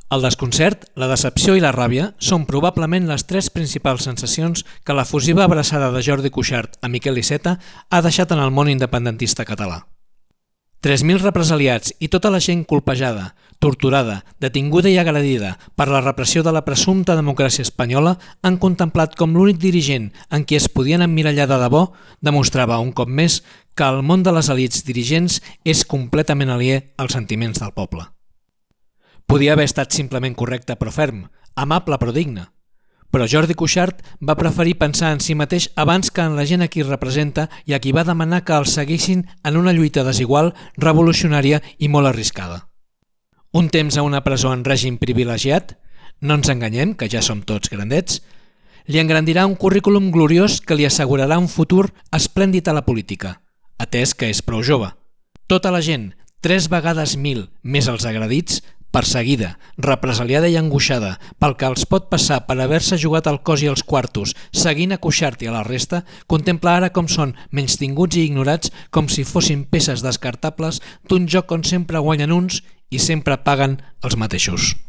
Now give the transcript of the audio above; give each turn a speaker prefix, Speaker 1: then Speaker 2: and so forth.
Speaker 1: El desconcert, la decepció i la ràbia són probablement les tres principals sensacions que la fusiva abraçada de Jordi Cuixart a Miquel Iceta ha deixat en el món independentista català. 3.000 represaliats i tota la gent colpejada, torturada, detinguda i agredida per la repressió de la presumpta democràcia espanyola han contemplat com l'únic dirigent en qui es podien emmirallar de debò demostrava un cop més que el món de les elits dirigents és completament aliè als sentiments del poble. Podia haver estat simplement correcte però ferm, amable però digne. Però Jordi Cuixart va preferir pensar en si mateix abans que en la gent a qui representa i a qui va demanar que el seguissin en una lluita desigual, revolucionària i molt arriscada. Un temps a una presó en règim privilegiat, no ens enganyem, que ja som tots grandets, li engrandirà un currículum gloriós que li assegurarà un futur esplèndid a la política, atès que és prou jove. Tota la gent, 3 vegades 1.000 més els agredits, perseguida, represaliada i angoixada pel que els pot passar per haver-se jugat el cos i els quartos seguint a Cuixart i a la resta, contempla ara com són menystinguts i ignorats com si fossin peces descartables d'un joc on sempre guanyen uns i sempre paguen els mateixos.